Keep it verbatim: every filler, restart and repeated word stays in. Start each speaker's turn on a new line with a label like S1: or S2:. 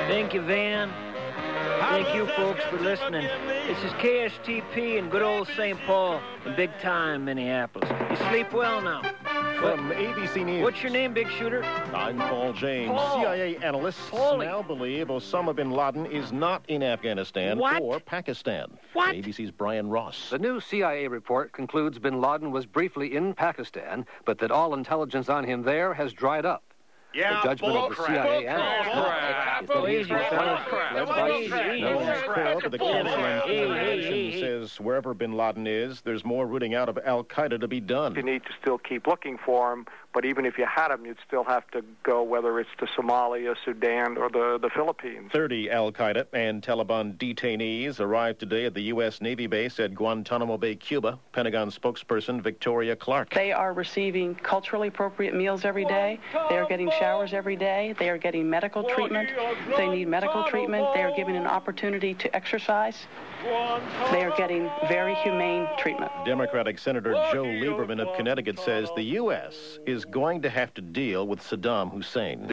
S1: Thank you, Van. Thank you, folks, for listening. This is K S T P in good old Saint Paul in big-time Minneapolis. You sleep well now.
S2: From A B C News.
S1: What's your name, Big Shooter?
S2: I'm Paul James.
S1: Paul.
S2: C I A analysts
S1: Paulie.
S2: now believe Osama bin Laden is not in Afghanistan
S1: What?
S2: or Pakistan.
S1: What?
S2: A B C's Brian Ross.
S3: The new C I A report concludes bin Laden was briefly in Pakistan, but that all intelligence on him there has dried up.
S4: Yeah,
S3: the judgment
S4: bull
S3: of the
S4: crap.
S3: C I A
S4: Bull
S3: analysts
S4: crap.
S3: is that he's
S1: Easy,
S3: been
S1: fellas.
S3: found led
S4: Bull
S3: by
S4: crap.
S1: Easy,
S3: C I A.
S1: easy.
S2: No one's core for the
S4: Bull
S2: Council on
S4: crap.
S1: Hey, hey,
S2: Information
S1: hey, hey.
S2: says wherever bin Laden is, there's more rooting out of al-Qaeda to be done.
S5: You need to still keep looking for him, but even if you had him, you'd still have to go, whether it's to Somalia, Sudan, or the, the Philippines.
S2: thirty al-Qaeda and Taliban detainees arrived today at the U S Navy base at Guantanamo Bay, Cuba. Pentagon spokesperson Victoria Clark.
S6: They are receiving culturally appropriate meals every day. They are getting showers every day. They are getting medical treatment. If they need medical treatment, they are given an opportunity to exercise. They are getting very humane treatment.
S2: Democratic Senator Joe Lieberman of Connecticut says the U S is going to have to deal with Saddam Hussein.